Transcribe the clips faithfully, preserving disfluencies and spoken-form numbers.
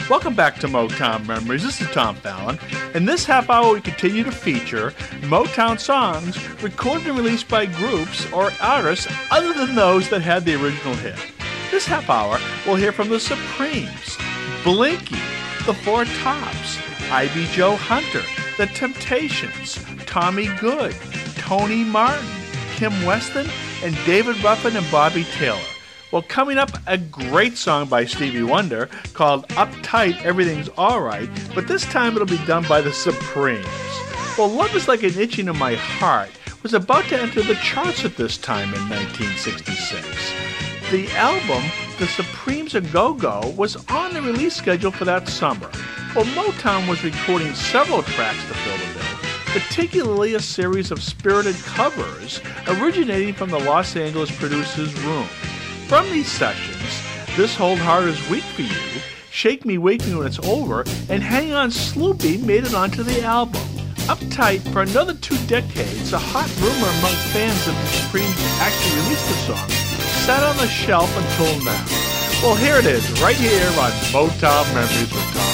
Welcome back to Motown Memories. This is Tom Fallon. In this half hour, we continue to feature Motown songs recorded and released by groups or artists other than those that had the original hit. This half hour, we'll hear from the Supremes, Blinky, the Four Tops, Ivy Joe Hunter, the Temptations, Tommy Good, Tony Martin, Kim Weston, and David Ruffin and Bobby Taylor. Well, coming up, a great song by Stevie Wonder called Uptight, Everything's Alright, but this time it'll be done by the Supremes. Well, Love Is Like an Itching in My Heart was about to enter the charts at this time in nineteen sixty-six. The album, The Supremes A Go-Go, was on the release schedule for that summer. Well, Motown was recording several tracks to fill the bill, particularly a series of spirited covers originating from the Los Angeles producer's room. From these sessions, This Whole Heart Is Weak For You, Shake Me, Wake Me When It's Over, and Hang On Sloopy made it onto the album. Uptight, for another two decades, a hot rumor among fans that the Supremes actually released the song, sat on the shelf until now. Well, here it is, right here on Motown Memories with Tom.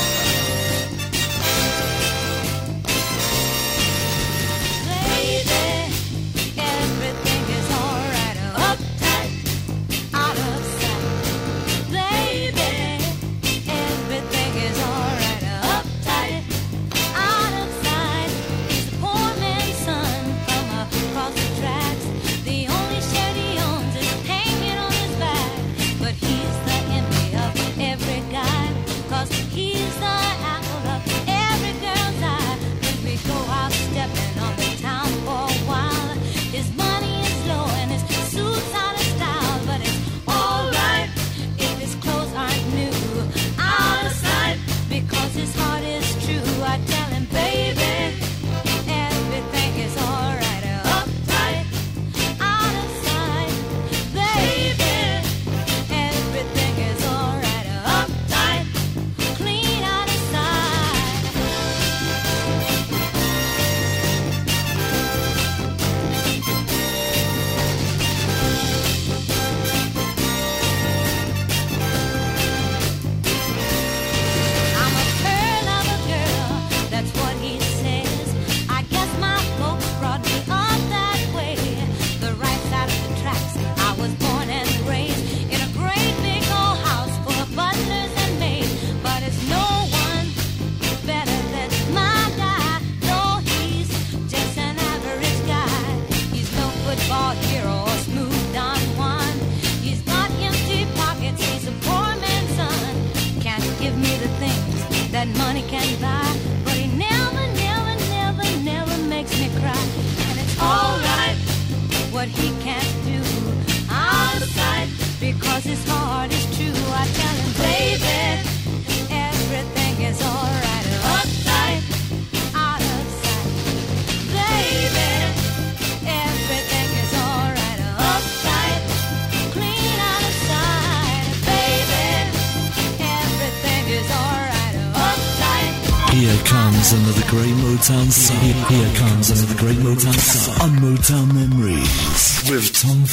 Another great Motown song. Here comes another great Motown song on Motown Memories with Tom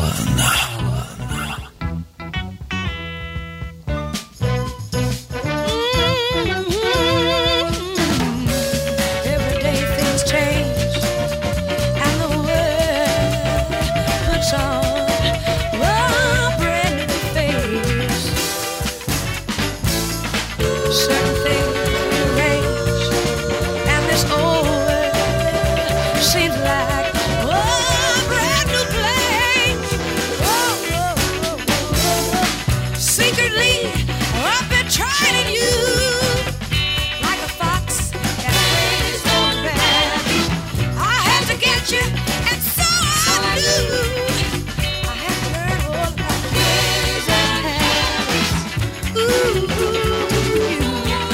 Fallon. Ooh, ooh, ooh.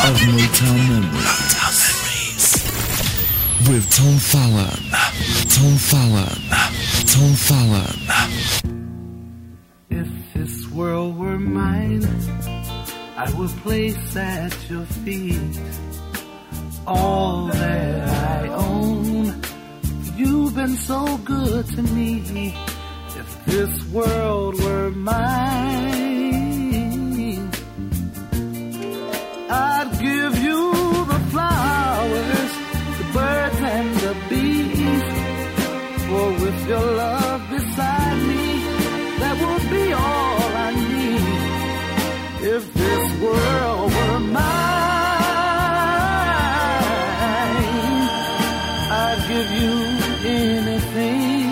of Motown Memories. Motown Memories. With Tom Fallon. Tom Fallon. Tom Fallon. If this world were mine, I would place at your feet all that I own. You've been so good to me. If this world were mine, I'd give you the flowers, the birds and the bees. For with your love beside me, that would be all I need. If this world were mine, I'd give you anything.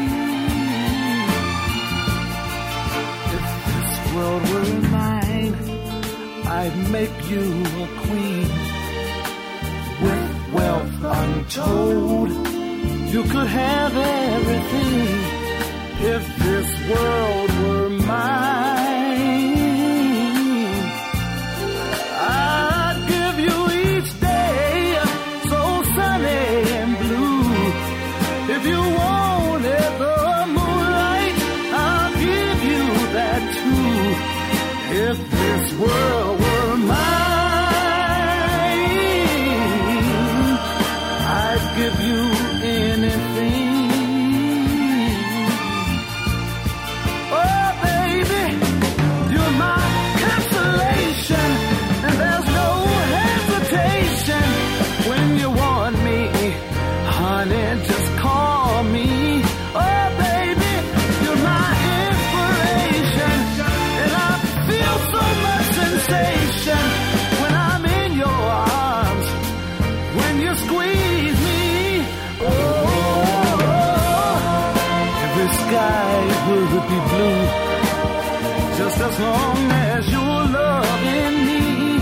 If this world were mine, I'd make you a queen. With wealth untold, you could have everything. If this world were mine, I'd give you each day so sunny and blue. If you wanted the moonlight, I'll give you that too. If this world were mine, I'd give you anything. Just call me. Oh, baby, you're my inspiration. And I feel so much sensation when I'm in your arms, when you squeeze me. Oh, every sky would be blue, just as long as you're loving me.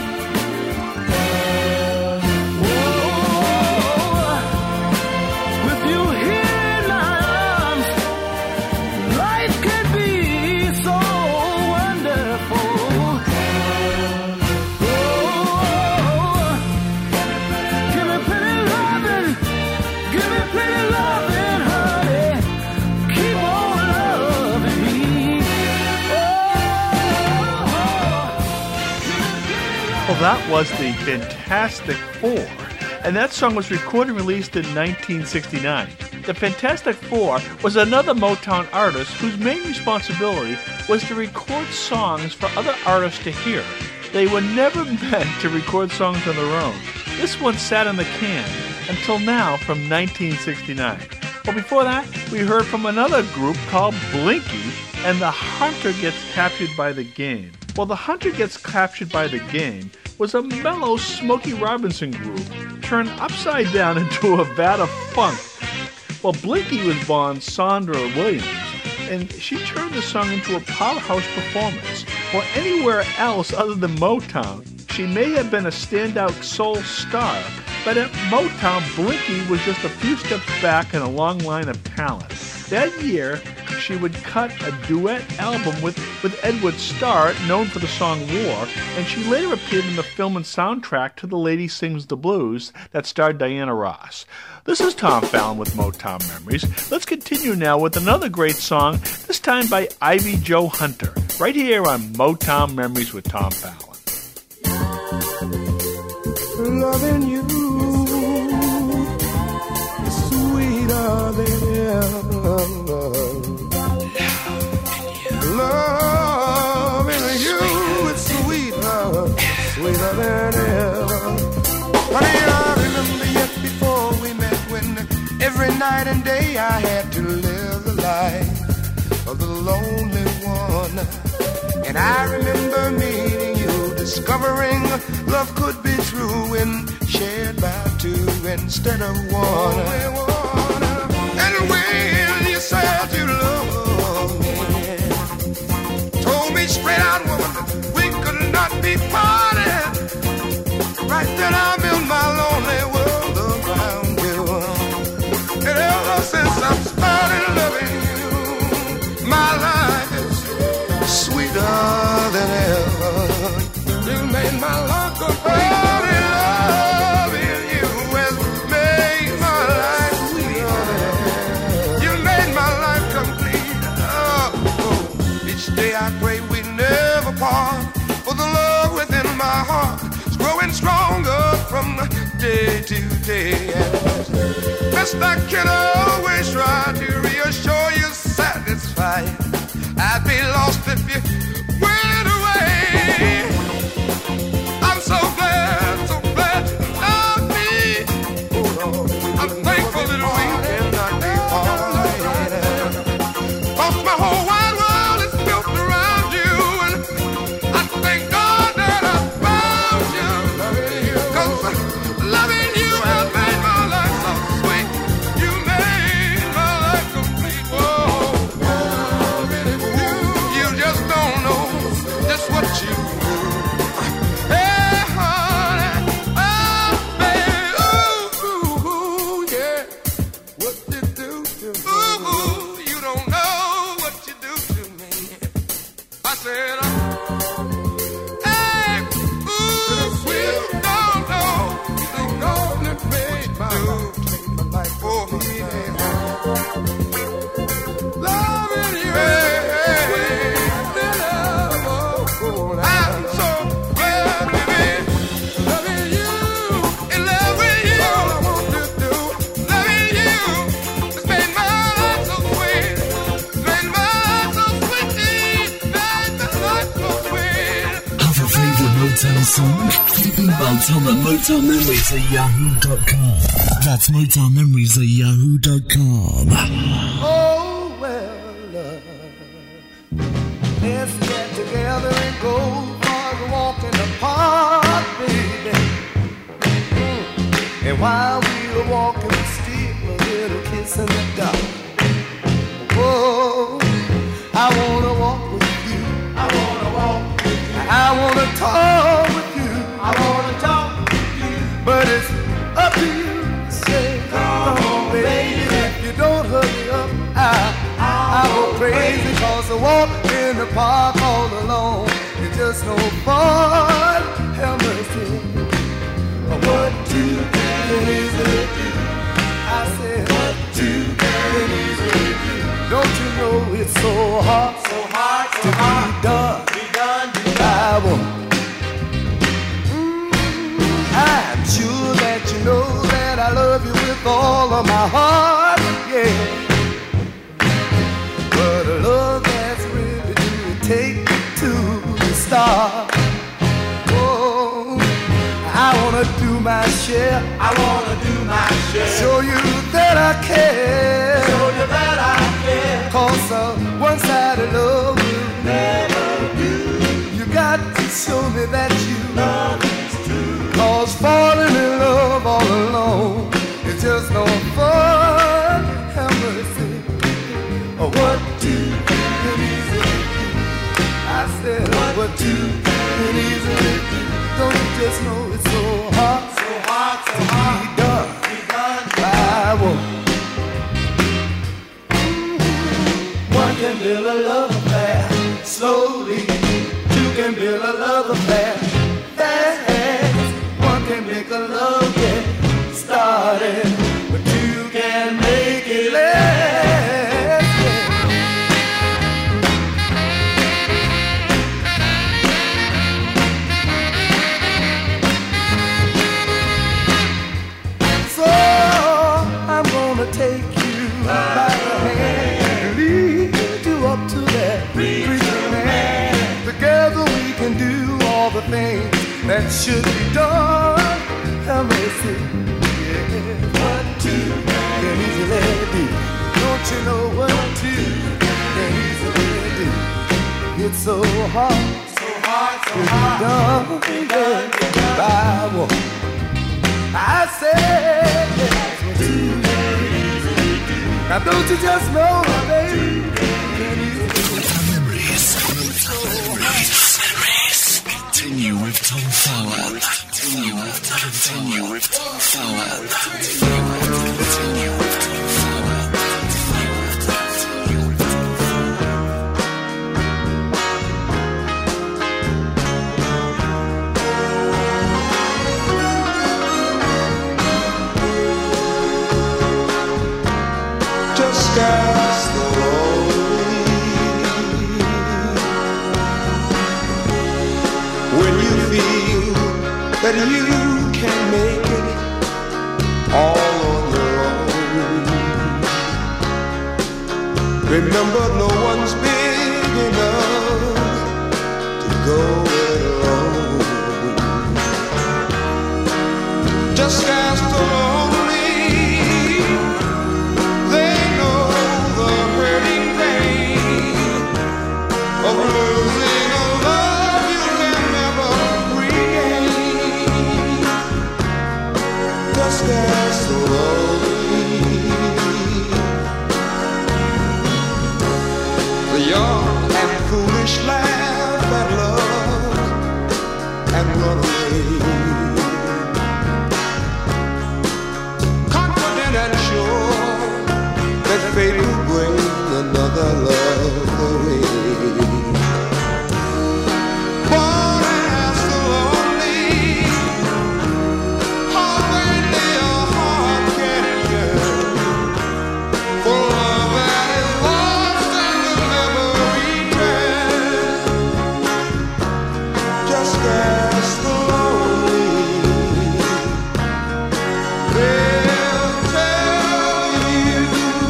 Well, that was the Fantastic Four, and that song was recorded and released in nineteen sixty-nine. The Fantastic Four was another Motown artist whose main responsibility was to record songs for other artists to hear. They were never meant to record songs on their own. This one sat in the can until now, from nineteen sixty-nine. Well, before that, we heard from another group called Blinky and The Hunter Gets Captured by the Game. Well, The Hunter Gets Captured by the Game was a mellow Smokey Robinson groove turned upside down into a vat of funk. Well, Blinky was born Sandra Williams, and she turned the song into a powerhouse performance. Or anywhere else other than Motown, she may have been a standout soul star, but at Motown, Blinky was just a few steps back in a long line of talent. That year, she would cut a duet album with, with Edward Starr, known for the song War, and she later appeared in the film and soundtrack to The Lady Sings the Blues that starred Diana Ross. This is Tom Fallon with Motown Memories. Let's continue now with another great song, this time by Ivy Jo Hunter, right here on Motown Memories with Tom Fallon. Loving you is sweeter than ever. Loving you is sweeter, sweeter than ever. Honey, I remember yet before we met when every night and day I had to live the life of the lonely one. And I remember meeting you, discovering love could be true when shared by two instead of one. And when you said you loved me, told me straight out, woman, that we could not be parted. Right then I built my lonely world around you. And ever since I've started loving you, my life is sweeter than ever. You made my life go crazy. growing stronger from day to day. Best I can always try to reassure you, satisfied. I'd be lost if you went away. I'm so glad, so glad you love me. I'm thankful that we cannot be parted. 'Cause my whole wide world is built around you, and I thank God that I found you. 'Cause loving you has made my life so sweet. You made my life complete. Oh, you, you just don't know just what you do. Hey, honey, oh, baby, ooh, ooh, ooh, yeah. What you do to me? Ooh, ooh, you don't know what you do to me. I said, uh, hey, ooh, you don't know, you don't know what it made my life for me. Loving you, hey, hey, hey. I'm so glad, baby. Loving you, in love with you. All I want to do, loving you, it's made my life so sweet. Made my life so sweet. Made my life so sweet. Have a favourite Motown song? Email Tom at motown memories at yahoo dot com. That's motown memories at yahoo dot com. Oh, well, uh, let's get together and go for a walk in the park, baby. Mm. And while we were walking, we steal a little kiss in the dark. Whoa, I wanna walk with you. I wanna walk with you. I wanna talk with you. I wanna talk with you. But it's up to you to say, come on, baby. If you don't hurry up, I, I go crazy. 'Cause the walk in the park all alone is just no fun. Have mercy. What you can easily do. I said, what you can easily do. Don't you know it's so hard, so hard, so to hard. Be done, be done, be done. I won't. I'm sure that you know that I love you with all of my heart, yeah. But a love that's really do take me to the start. Oh, I wanna do my share. I wanna do my share. Show you that I care. Show you that I care. 'Cause uh, one-sided love will never do. You got to show me that you love is true. 'Cause falling in love all alone is just no fun. Have mercy. Oh, what you can easily do. I said, what, what you can easily do. Don't you just know it's so hard, so hard, so to hard. Be done, be done. I won't. Mm-hmm. One can build a love affair slowly. Two can build a love affair fast. One can make a love get started, but two can make it last. So I'm gonna take you by the hand and lead you up to that preacher man. Together we can do all the things that should be done. Have mercy. Yeah. What two can easily do. Don't you know what two can easily do. It's so hard, so hard, so hard. Done, be done, be done. I won't. I said that's what two can easily do. Now don't you just know, baby, can easily do. Memories. Memories. Continue with Tom Fallon. Continue with Continue with Tom Fallon. Continue with Tom Fallon. Just as the when you feel that you can make it all on your own. Remember, no one's big enough to go it alone. Just ask the lonely, they know the hurting pain of losing a love you can never regain. Just ask the lonely. The young and foolish laugh at love and run away, confident and sure that fate will bring another love away. But ask the lonely, how greatly a heart can yearn for love that is lost and will never return. Just ask the lonely, they'll tell you.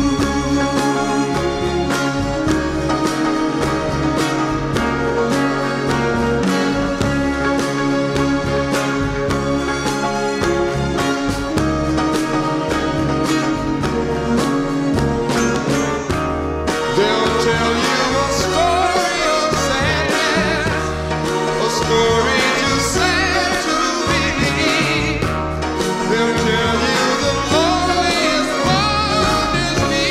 They'll tell you a story of sadness, a story too sad to believe. They'll tell you the loneliest one is me.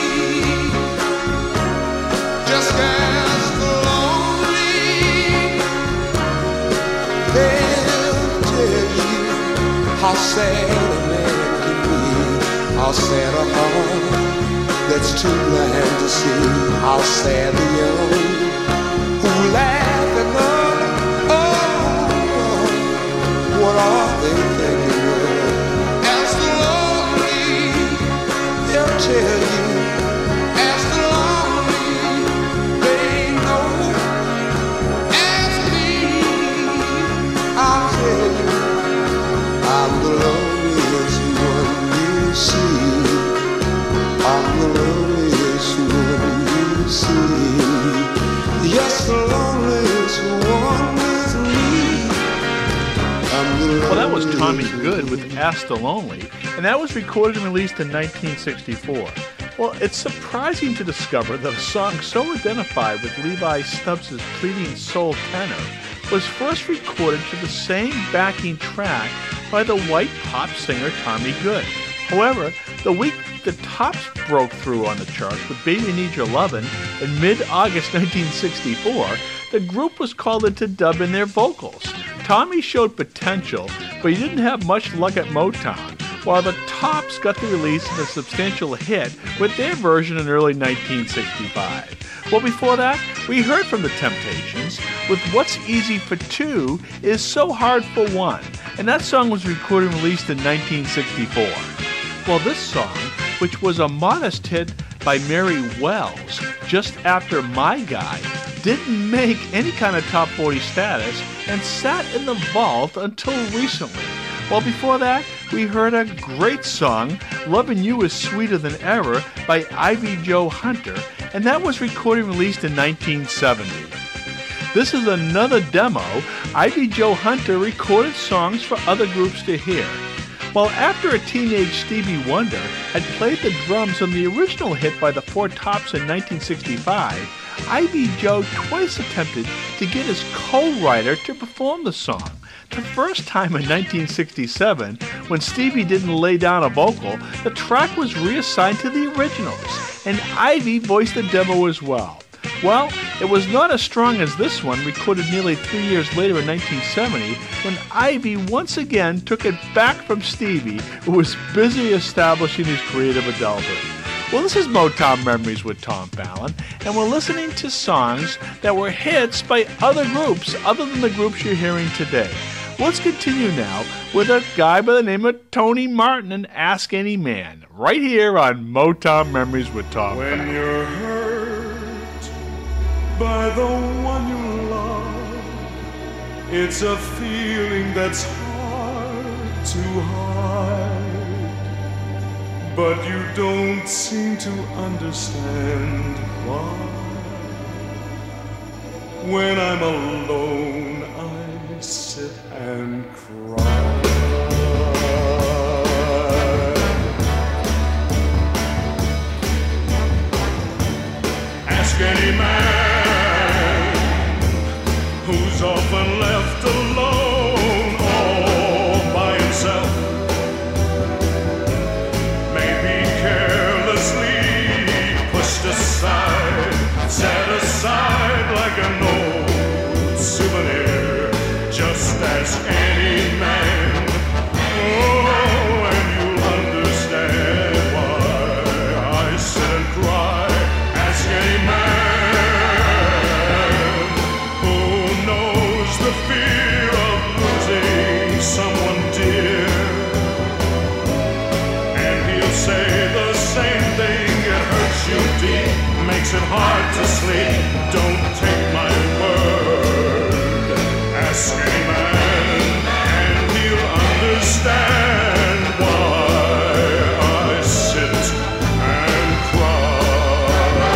Just ask the lonely. They'll tell you how sad a man can be, how sad a heart that's too blind to see, how sad the young who laugh at love. Oh, what are they thinking of? Ask the lonely, they'll tell you. Ask the lonely, they know. Ask me, I'll tell you. I'm the loneliest one you see. I'm the loneliest one you see. Yes, the loneliest one is me. I'm the Well, that was Tommy loneliest Good with Ask the Lonely, and that was recorded and released in nineteen sixty-four. Well, it's surprising to discover that a song so identified with Levi Stubbs' pleading soul tenor was first recorded to the same backing track by the white pop singer Tommy Good. However, the week the Tops broke through on the charts with Baby Need Your Lovin' in mid-August nineteen sixty-four, the group was called in to dub in their vocals. Tommy showed potential, but he didn't have much luck at Motown, while the Tops got the release of a substantial hit with their version in early nineteen sixty-five. Well, before that, we heard from the Temptations with What's Easy for Two is So Hard for One, and that song was recorded and released in nineteen sixty-four. Well, this song, which was a modest hit by Mary Wells just after My Guy, didn't make any kind of top forty status and sat in the vault until recently. Well, before that, we heard a great song, Lovin' You Is Sweeter Than Ever, by Ivy Jo Hunter, and that was recorded and released in nineteen seventy. This is another demo. Ivy Jo Hunter recorded songs for other groups to hear. Well, after a teenage Stevie Wonder had played the drums on the original hit by the Four Tops in nineteen sixty-five, Ivy Jo twice attempted to get his co-writer to perform the song. The first time in nineteen sixty-seven, when Stevie didn't lay down a vocal, the track was reassigned to the originals, and Ivy voiced the demo as well. Well, it was not as strong as this one, recorded nearly three years later in nineteen seventy, when Ivy once again took it back from Stevie, who was busy establishing his creative adulthood. Well, this is Motown Memories with Tom Fallon, and we're listening to songs that were hits by other groups other than the groups you're hearing today. Let's continue now with a guy by the name of Tony Martin and Ask Any Man, right here on Motown Memories with Tom When Fallon. you're hurt by the one you love, it's a feeling that's hard too hard, but you don't seem to understand why. When I'm alone, I sit and cry. Ask any man who's often left alone all by himself, maybe carelessly pushed aside, set aside like an old souvenir, just as any man. Oh, and you'll understand why I sit and cry. Ask any man who knows the fear of losing someone dear, and he'll say the same thing. It hurts you deep, makes it hard to sleep. Don't take my word. Ask any man, and he'll understand why I sit and cry.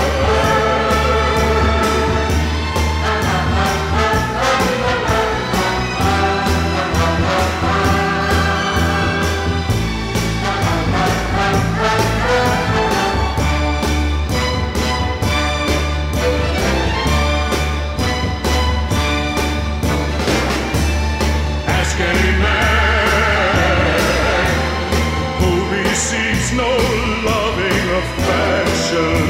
Ask any man who receives no loving affection,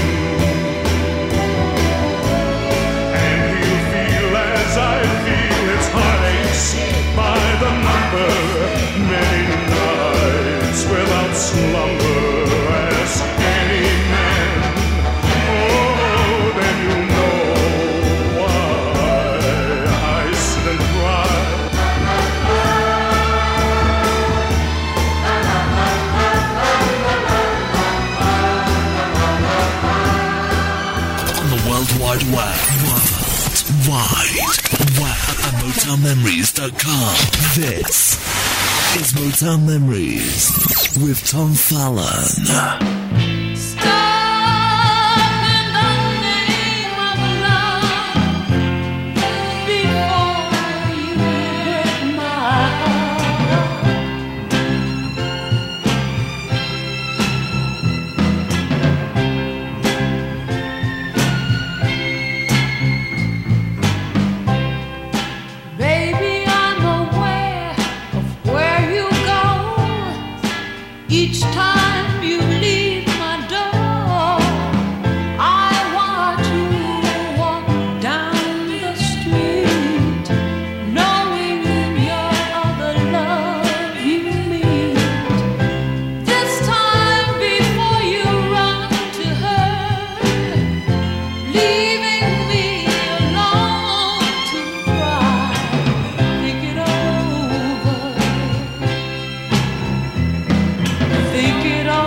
and he'll feel as I feel. It's heartaches by the number, many nights without slumber. Ask any man, oh, then you know why I sit and cry. On the World Wide Web. World Wide Web at Motown Memories dot com. This is Motown Memories with Tom Fallon. Stop in the name of love before you break my heart. Baby, I'm aware of where you go each time you leave my door. I watch you walk down the street, knowing you're other love you meet. This time before you run to her, leaving me alone to cry. Think it over. Think it over.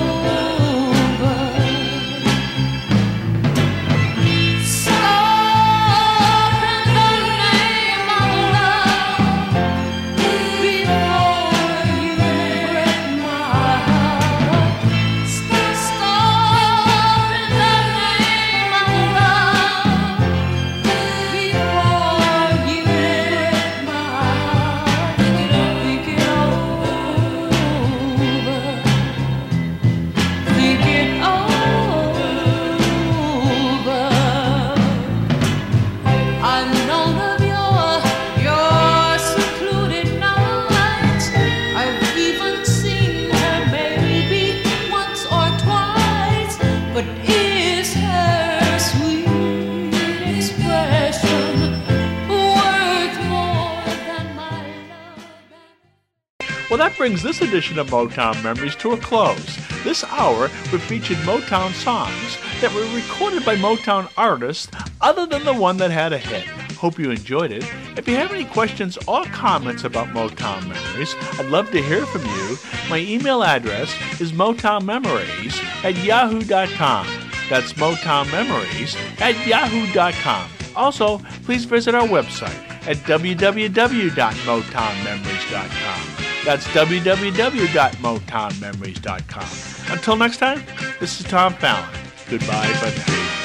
Stop in the name of love before you break my heart. Stop in the name of love before you break my heart. Think it over. Think it over. I've known of your your secluded nights. I've even seen her maybe once or twice. But is her sweet expression worth more than my love? Well, that brings this edition of Motown Memories to a close. This hour, we've featured Motown songs that were recorded by Motown artists other than the one that had a hit. Hope you enjoyed it. If you have any questions or comments about Motown Memories, I'd love to hear from you. My email address is motownmemories at yahoo dot com. That's motownmemories at yahoo dot com. Also, please visit our website at w w w dot motown memories dot com. That's w w w dot motown memories dot com. Until next time, this is Tom Fallon. Goodbye for now.